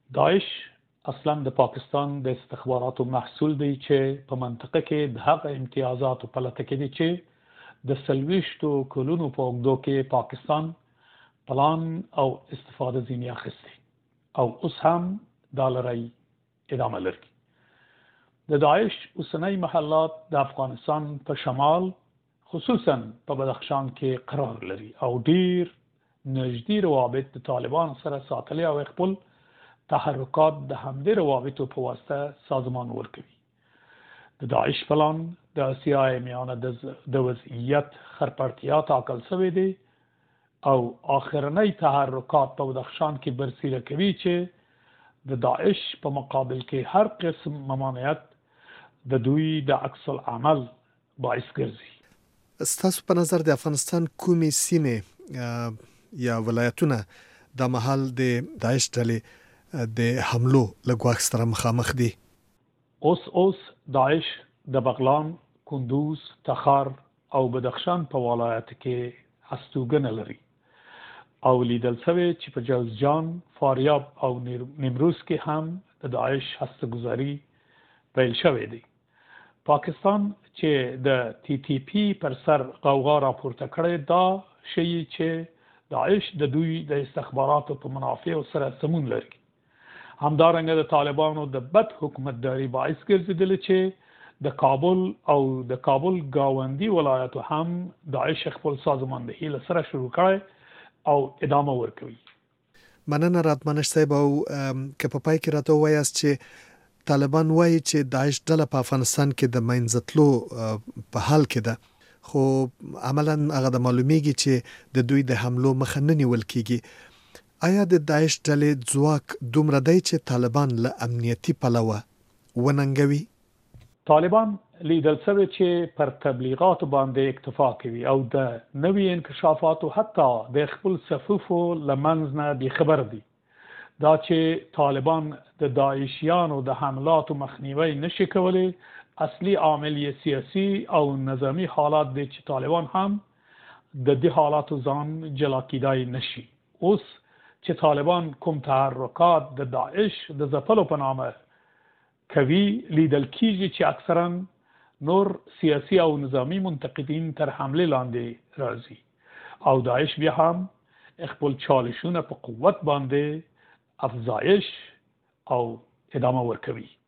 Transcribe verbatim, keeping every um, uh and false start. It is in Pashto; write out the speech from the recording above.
داعش اصلا د پاکستان د استخباراتو محصول دی چې په منطقه کې د هغه امتیازاتو په لټه کې دی چې د سلويشتو کلونو په اوږدو کې پاکستان پلان او استفاده ځینې اخیستی او اوس هم دا لري ادامه لري. د داعش اوسنۍ محلات د افغانستان په شمال خصوصا په بدخشان کې قرار لري او ډیر نږدې روابط د طالبان سره ساتلي او خپل تحرکات د همدې روابطو په واسطه سازمان ورکوي. د داعش پلان د اسیای میانه د وضعیت خرپړتیا ټاکل شوی دی او آخرنۍ تحرکات په بدخشان کې برسیره کوي چې د داعش په مقابل کې هر قسم ممانعت د دوی د عکس العمل باعث ګرځي. ستاسو په نظر د افغانستان کومې سیمې یا ولایتونه د محل د داعش ډلې د حملو له ګواښ سره مخامخ دي؟ اوس اوس داعش د بغلان، کندوز، تخار او بدخشان په ولایت کې هستوګنه لري او لیدل شوی چې په جوزجان، فاریاب او نیمروز کې هم د داعش هسته‌ګذاري پیل شوی دی. پاکستان چې د تی تی پی پر سر غوغا راپورته کړی دا شی چې داعش د دوی د استخباراتو په منافع سره سمون لري. همدارنګه د طالبانو د بد حکومتداري باعث ګرځیدل چې د کابل او د کابل گاوندی ولایتو هم داعش خپل سازماندهي له سره شروع کړي او ادامه ورکوي. مننه راتمنش صاحب. او که په پای کې راته وایاست چې طالبان وایي چې داعش ډله په افغانستان کې د منځتلو په حال کې ده، خو عملا هغه د معلومیږي چې د دوی د حملو مخه نه نیول کیږي. آیا د داعش ډلې ځواک دومره دی چې طالبان له امنیتي پلوه وننګوي؟ طالبان لیدل شوی چې پر تبلیغاتو باندې اکتفا کوي او د نوي انکشافاتو حتی د خپل صفوفو لمنځ نه بې خبر دي. دا چې طالبان د داعشیانو د حملاتو مخنیوي نشي کولی اصلي عامل یې سیاسي او نظامی حالات دي چې طالبان هم د دې حالاتو ځان جلا کیدای نشي. اوس چې طالبان کوم تحرکات د داعش د ځپلو په نامه کوي لیدل کیږي چې اکثرا نور سیاسي او نظامی منتقدین تر حمله لاندې راځي او داعش بیا هم خپل چالشونه په قوت باندې افزایش او ادامه ورکوي.